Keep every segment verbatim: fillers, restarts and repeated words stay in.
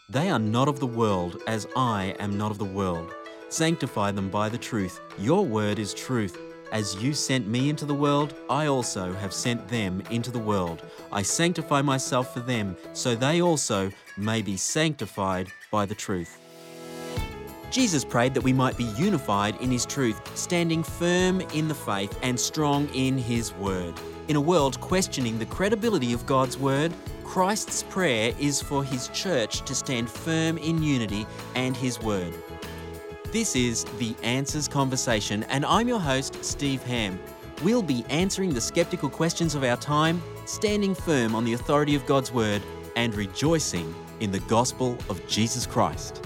They are not of the world, as I am not of the world. Sanctify them by the truth. Your word is truth. As you sent me into the world, I also have sent them into the world. I sanctify myself for them, so they also may be sanctified by the truth. Jesus prayed that we might be unified in his truth, standing firm in the faith and strong in his word. In a world questioning the credibility of God's word, Christ's prayer is for his church to stand firm in unity and his word. This is The Answers Conversation, and I'm your host, Steve Ham. We'll be answering the skeptical questions of our time, standing firm on the authority of God's word, and rejoicing in the gospel of Jesus Christ.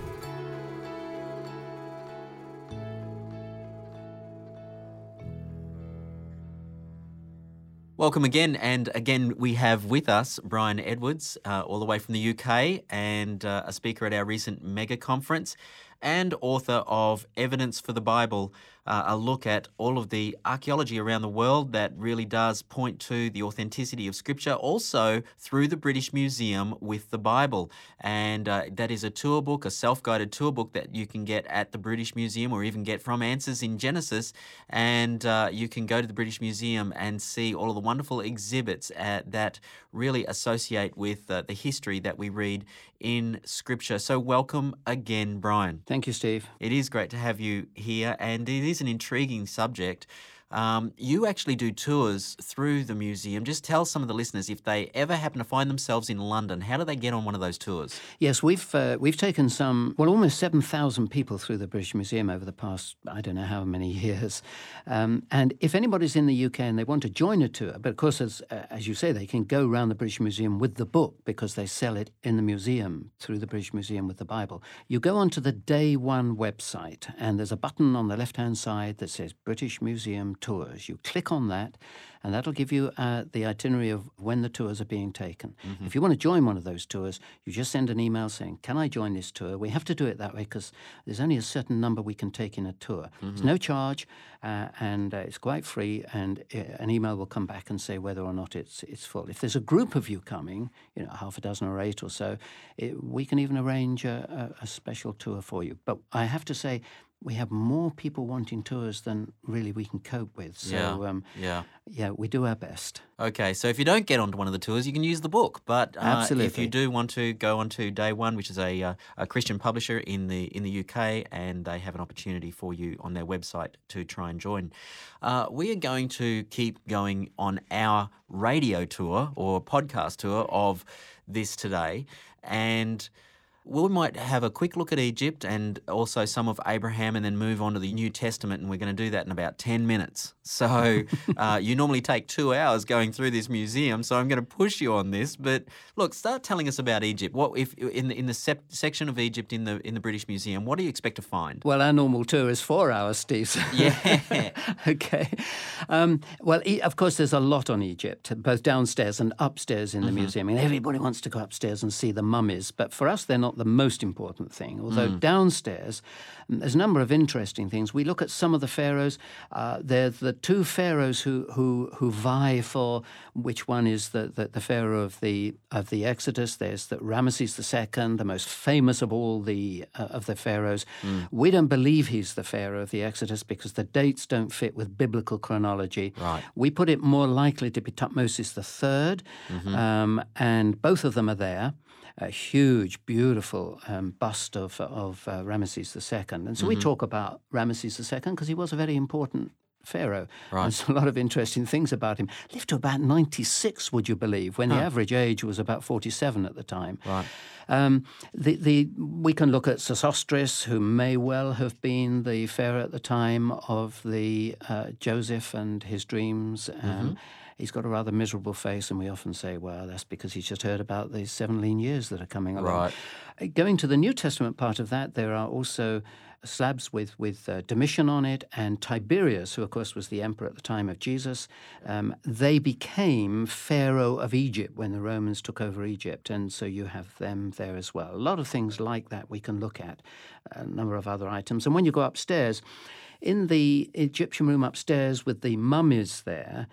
Welcome again, and again we have with us Brian Edwards, uh, all the way from the U K, and uh, a speaker at our recent mega conference, and author of Evidence for the Bible, uh, a look at all of the archaeology around the world that really does point to the authenticity of Scripture, also through the British Museum with the Bible. And uh, that is a tour book, a self-guided tour book that you can get at the British Museum, or even get from Answers in Genesis. And uh, you can go to the British Museum and see all of the wonderful exhibits uh, that really associate with uh, the history that we read in Scripture. So welcome again, Brian. Thank you, Steve. It is great to have you here, and it is an intriguing subject. Um, you actually do tours through the museum. Just tell some of the listeners, if they ever happen to find themselves in London, how do they get on one of those tours? Yes, we've uh, we've taken some, well, almost seven thousand people through the British Museum over the past, I don't know how many years. Um, and if anybody's in the U K and they want to join a tour, but of course, as, uh, as you say, they can go around the British Museum with the book because they sell it in the museum through the British Museum with the Bible. You go onto the Day One website, and there's a button on the left-hand side that says British Museum Tours. You click on that, and that'll give you uh, the itinerary of when the tours are being taken. Mm-hmm. If you want to join one of those tours, you just send an email saying, can I join this tour? We have to do it that way because there's only a certain number we can take in a tour. Mm-hmm. There's no charge, uh, and uh, it's quite free, and uh, an email will come back and say whether or not it's it's full. If there's a group of you coming, you know, half a dozen or eight or so, it, we can even arrange a, a, a special tour for you. But I have to say, we have more people wanting tours than really we can cope with. So, yeah, um, yeah. yeah, we do our best. Okay, so if you don't get onto one of the tours, you can use the book. But uh, Absolutely. If you do want to go onto Day One, which is a, uh, a Christian publisher in the in the U K, and they have an opportunity for you on their website to try and join. Uh, we are going to keep going on our radio tour or podcast tour of this today, and we might have a quick look at Egypt and also some of Abraham, and then move on to the New Testament, and we're going to do that in about ten minutes. So uh, you normally take two hours going through this museum, so I'm going to push you on this. But look, start telling us about Egypt. What if in the in the sep- section of Egypt in the in the British Museum? What do you expect to find? Well, our normal tour is four hours, Steve. Yeah. Okay. Um, well, e- of course, there's a lot on Egypt, both downstairs and upstairs in the mm-hmm. museum. I mean, everybody wants to go upstairs and see the mummies, but for us, they're not the most important thing. Although mm. downstairs, there's a number of interesting things. We look at some of the pharaohs. Uh, they're the two pharaohs who who who vie for which one is the, the, the pharaoh of the of the Exodus. There's the Ramesses the Second, the most famous of all the uh, of the pharaohs. Mm. We don't believe he's the pharaoh of the Exodus because the dates don't fit with biblical chronology. Right. We put it more likely to be Tutmosis the Third, mm-hmm. um, and both of them are there. A huge, beautiful um, bust of of uh, Ramesses the Second. And so mm-hmm. we talk about Ramesses the Second because he was a very important pharaoh. Right. There's a lot of interesting things about him. Lived to about ninety-six, would you believe, when huh. the average age was about forty-seven at the time. Right. Um, the, the, we can look at Sesostris, who may well have been the pharaoh at the time of the uh, Joseph and his dreams. Um, mm-hmm. He's got a rather miserable face, and we often say, well, that's because he's just heard about the seven lean years that are coming along. Right. Going to the New Testament part of that, there are also slabs with, with uh, Domitian on it, and Tiberius, who, of course, was the emperor at the time of Jesus. Um, they became Pharaoh of Egypt when the Romans took over Egypt, and so you have them there as well. A lot of things like that we can look at, a number of other items. And when you go upstairs, in the Egyptian room upstairs with the mummies there,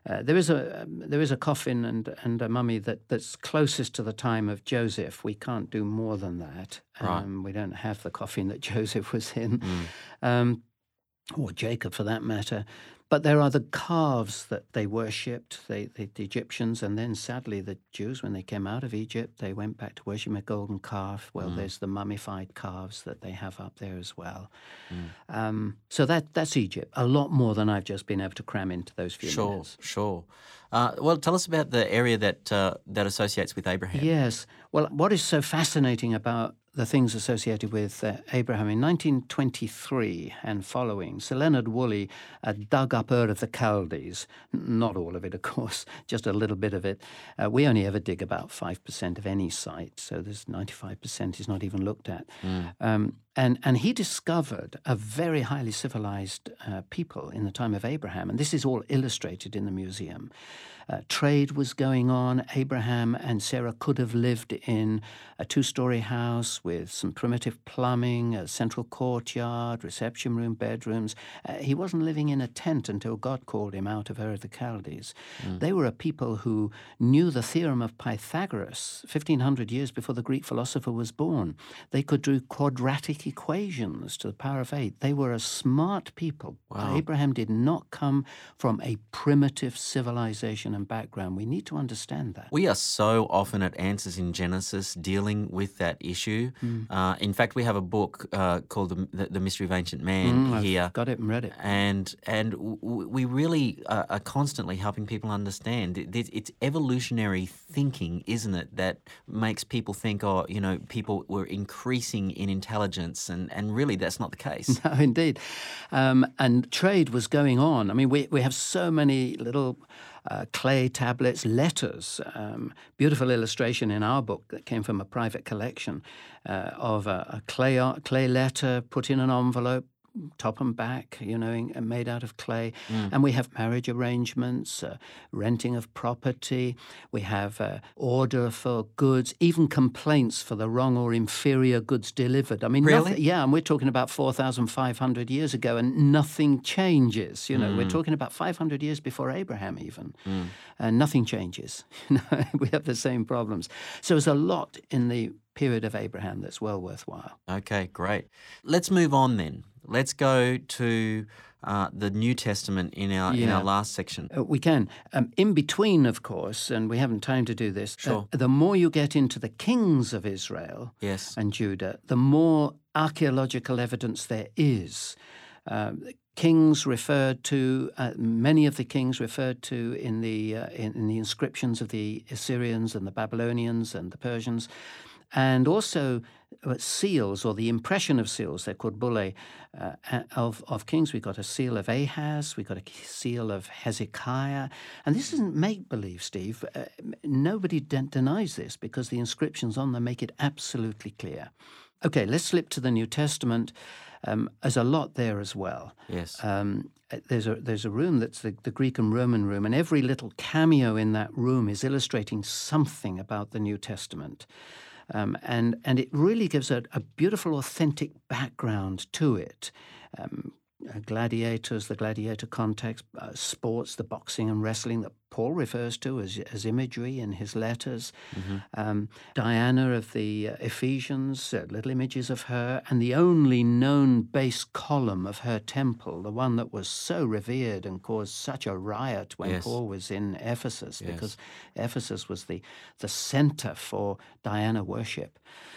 Uh, there is a um, there is a coffin and and a mummy that, that's closest to the time of Joseph. We can't do more than that. Right. Um, we don't have the coffin that Joseph was in, Mm. um, or Jacob for that matter. But there are the calves that they worshipped, they, the, the Egyptians, and then sadly the Jews, when they came out of Egypt, they went back to worship a golden calf. Well, Mm. there's the mummified calves that they have up there as well. Mm. Um, so that that's Egypt, a lot more than I've just been able to cram into those few Sure, minutes. sure. Uh, well, tell us about the area that uh, that associates with Abraham. Yes. Well, what is so fascinating about the things associated with uh, Abraham in nineteen twenty-three and following, Sir Leonard Woolley uh, dug up Ur of the Chaldees. N- Not all of it, of course, just a little bit of it. Uh, we only ever dig about five percent of any site, so there's ninety-five percent is not even looked at. Mm. Um, and, and he discovered a very highly civilized uh, people in the time of Abraham, and this is all illustrated in the museum. Uh, trade was going on. Abraham and Sarah could have lived in a two-story house with some primitive plumbing, a central courtyard, reception room, bedrooms. Uh, he wasn't living in a tent until God called him out of Ur of the Chaldees. Mm. They were a people who knew the theorem of Pythagoras fifteen hundred years before the Greek philosopher was born. They could do quadratic equations to the power of eight. They were a smart people. Wow. Abraham did not come from a primitive civilization and background. We need to understand that. We are so often at Answers in Genesis dealing with that issue. Mm. Uh, in fact, we have a book uh, called the, the, the Mystery of Ancient Man Mm, I've here. got it and read it. And and w- w- we really uh, are constantly helping people understand. It, it- it's evolutionary thinking, isn't it, that makes people think, oh, you know, people were increasing in intelligence, and, and really that's not the case. No, indeed. Um, and trade was going on. I mean, we, we have so many little uh, clay tablets, letters, um, beautiful illustration in our book that came from a private collection uh, of a, a clay, clay letter put in an envelope, top and back, you know, in, made out of clay. Mm. And we have marriage arrangements, uh, renting of property. We have uh, order for goods, even complaints for the wrong or inferior goods delivered. I mean, Really? nothing, yeah, and we're talking about four thousand five hundred years ago, and nothing changes. You know, Mm. we're talking about five hundred years before Abraham even, Mm. and nothing changes. You know, we have the same problems. So there's a lot in the period of Abraham that's well worthwhile. Okay, great. Let's move on then. Let's go to uh, the New Testament in our in Yeah. our last section. Uh, we can. Um, in between, of course, and we haven't time to do this, Sure. uh, the more you get into the kings of Israel Yes. and Judah, the more archaeological evidence there is. Uh, kings referred to, uh, many of the kings referred to in the, uh, in, in the inscriptions of the Assyrians and the Babylonians and the Persians, and also uh, seals, or the impression of seals, they're called bullae, uh, of, of kings. We've got a seal of Ahaz, we've got a seal of Hezekiah. And this isn't make-believe, Steve. Uh, nobody de- denies this because the inscriptions on them make it absolutely clear. Okay, let's slip to the New Testament. Um, there's a lot there as well. Yes. Um, there's a there's a room that's the, the Greek and Roman room, and every little cameo in that room is illustrating something about the New Testament. Um, and, and it really gives a, a beautiful, authentic background to it. Um, uh, gladiators, the gladiator context, uh, sports, the boxing and wrestling that Paul refers to as, as imagery in his letters. Mm-hmm. Um, Diana of the uh, Ephesians, uh, little images of her, and the only known base column of her temple, the one that was so revered and caused such a riot when Yes. Paul was in Ephesus, Yes. because Ephesus was the, the center for Diana worship.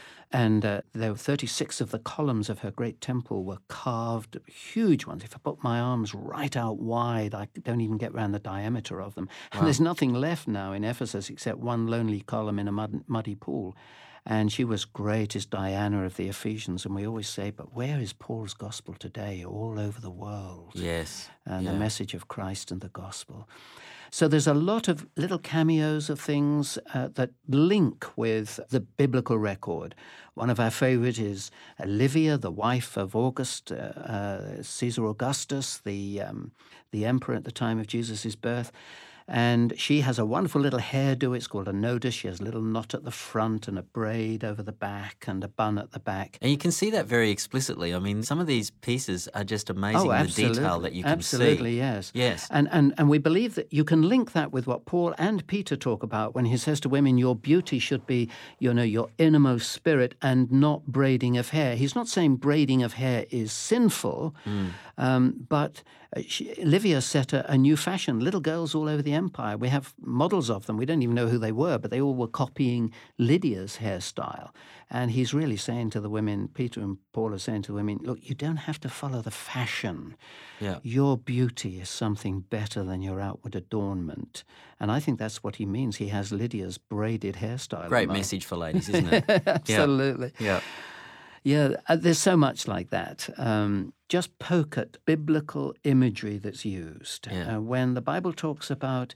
And uh, there were thirty-six of the columns of her great temple were carved, huge ones. If I put my arms right out wide, I don't even get around the diameter of them. Wow. And there's nothing left now in Ephesus except one lonely column in a mud, muddy pool. And she was great as Diana of the Ephesians. And we always say, but where is Paul's gospel today? All over the world. Yes. And Yeah. the message of Christ and the gospel. So there's a lot of little cameos of things uh, that link with the biblical record. One of our favorite is Livia, the wife of August, uh, uh, Caesar Augustus, the um, the emperor at the time of Jesus' birth. And she has a wonderful little hairdo. It's called a nodus. She has a little knot at the front and a braid over the back and a bun at the back. And you can see that very explicitly. I mean, some of these pieces are just amazing, Oh, the detail that you can absolutely, see. yes. Yes. And, and, and we believe that you can link that with what Paul and Peter talk about when he says to women, your beauty should be, you know, your innermost spirit and not braiding of hair. He's not saying braiding of hair is sinful, mm. um, but she, Livia set a, a new fashion. Little girls all over the empire, we have models of them. We don't even know who they were, but they all were copying Lydia's hairstyle. And he's really saying to the women, Peter and Paul are saying to the women, look, you don't have to follow the fashion. Yeah. Your beauty is something better than your outward adornment. And I think that's what he means. He has Lydia's braided hairstyle. Great message for ladies, isn't it? Absolutely. Yeah. Yeah, uh, there's so much like that. Um, just poke at biblical imagery that's used. Yeah. Uh, when the Bible talks about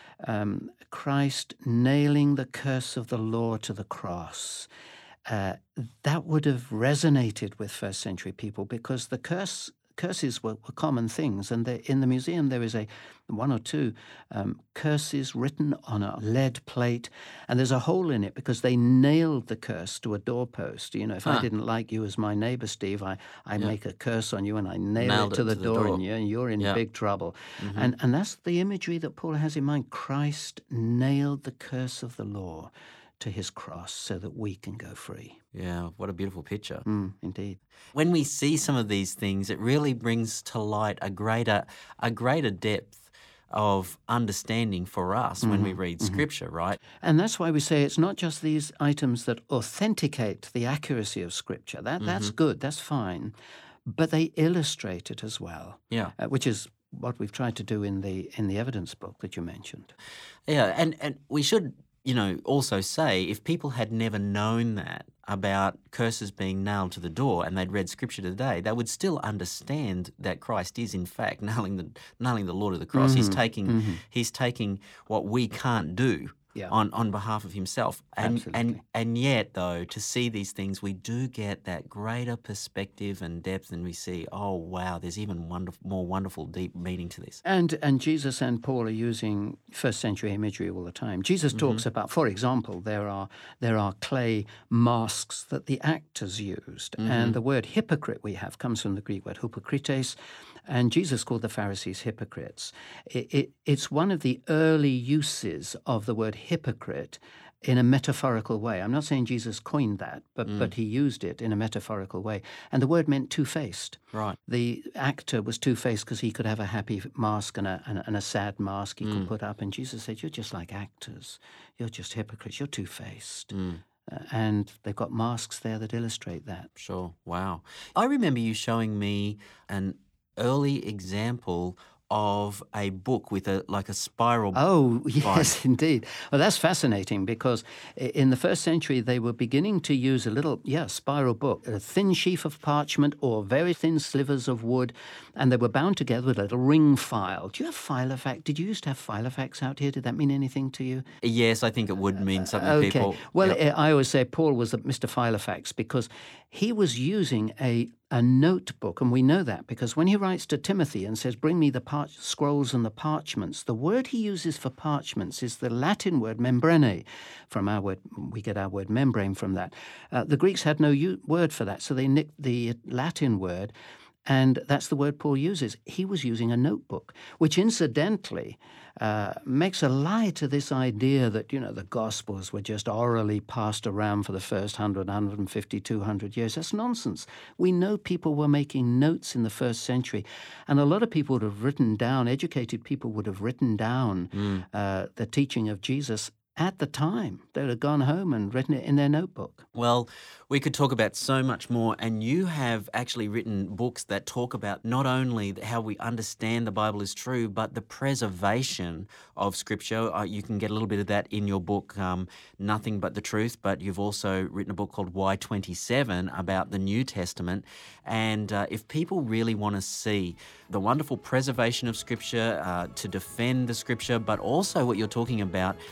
um, Christ nailing the curse of the law to the cross, uh, that would have resonated with first century people because the curse curses were, were common things. And in the museum there is a one or two um, curses written on a lead plate, and there's a hole in it because they nailed the curse to a doorpost. You know, if huh. I didn't like you as my neighbor, Steve, I, I yeah. make a curse on you and I nail Nailed it to it the, to the door, door. and you're, you're in yeah. big trouble. Mm-hmm. And, and that's the imagery that Paul has in mind. Christ nailed the curse of the law to his cross so that we can go free. Yeah, what a beautiful picture. Mm, indeed. When we see some of these things, it really brings to light a greater, a greater depth of understanding for us mm-hmm. when we read mm-hmm. Scripture, right? And that's why we say it's not just these items that authenticate the accuracy of Scripture. That mm-hmm. That's good, that's fine. But they illustrate it as well, yeah, uh, which is what we've tried to do in the in the evidence book that you mentioned. Yeah, and, and we should, you know, also say if people had never known that about curses being nailed to the door and they'd read Scripture today, they would still understand that Christ is in fact nailing the nailing the law to the cross. Mm-hmm. He's taking mm-hmm. he's taking what we can't do. Yeah. On, on behalf of himself. And, Absolutely. and and yet, though, to see these things, we do get that greater perspective and depth, and we see, oh, wow, there's even wonderful, more wonderful, deep meaning to this. And and Jesus and Paul are using first century imagery all the time. Jesus talks mm-hmm. about, for example, there are there are clay masks that the actors used. Mm-hmm. And the word hypocrite we have comes from the Greek word hypokrites. And Jesus called the Pharisees hypocrites. It, it, it's one of the early uses of the word hypocrite in a metaphorical way. I'm not saying Jesus coined that, but, mm. but he used it in a metaphorical way. And the word meant two-faced. Right. The actor was two-faced because he could have a happy mask and a, and a, and a sad mask he mm. could put up. And Jesus said, you're just like actors. You're just hypocrites. You're two-faced. Mm. Uh, and they've got masks there that illustrate that. Sure. Wow. I remember you showing me an early example of a book with a like a spiral. Oh, yes, bind. Indeed. Well, that's fascinating because in the first century they were beginning to use a little, yeah, spiral book, a thin sheaf of parchment or very thin slivers of wood, and they were bound together with a little ring file. Do you have Filofax? Did you used to have Filofax out here? Did that mean anything to you? Yes, I think it would mean something uh, to okay. people. Well, yep. I always say Paul was Mister Filofax because he was using a a notebook, and we know that because when he writes to Timothy and says, bring me the par- scrolls and the parchments, the word he uses for parchments is the Latin word membrane. From our word, we get our word membrane from that. Uh, the Greeks had no u- word for that, so they nicked the Latin word, and that's the word Paul uses. He was using a notebook, which incidentally uh, makes a lie to this idea that, you know, the Gospels were just orally passed around for the first one hundred, one hundred fifty, two hundred years. That's nonsense. We know people were making notes in the first century, and a lot of people would have written down, educated people would have written down mm. uh, the teaching of Jesus at the time. They would have gone home and written it in their notebook. Well, we could talk about so much more, and you have actually written books that talk about not only how we understand the Bible is true, but the preservation of Scripture. Uh, you can get a little bit of that in your book, um, Nothing But the Truth, but you've also written a book called Y twenty-seven about the New Testament. And uh, if people really want to see the wonderful preservation of Scripture, uh, to defend the Scripture, but also what you're talking about, going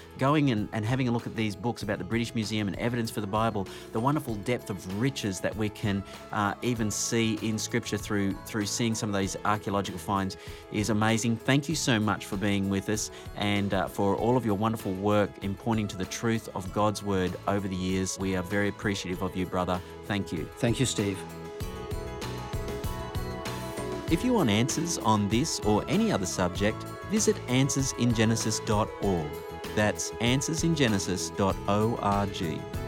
reading and, and having a look at these books about the British Museum and evidence for the Bible, the wonderful depth of riches that we can uh, even see in Scripture through through seeing some of these archaeological finds is amazing. Thank you so much for being with us and uh, for all of your wonderful work in pointing to the truth of God's Word over the years. We are very appreciative of you, brother. Thank you. Thank you, Steve. If you want answers on this or any other subject, visit answers in genesis dot org. That's answers in genesis dot org.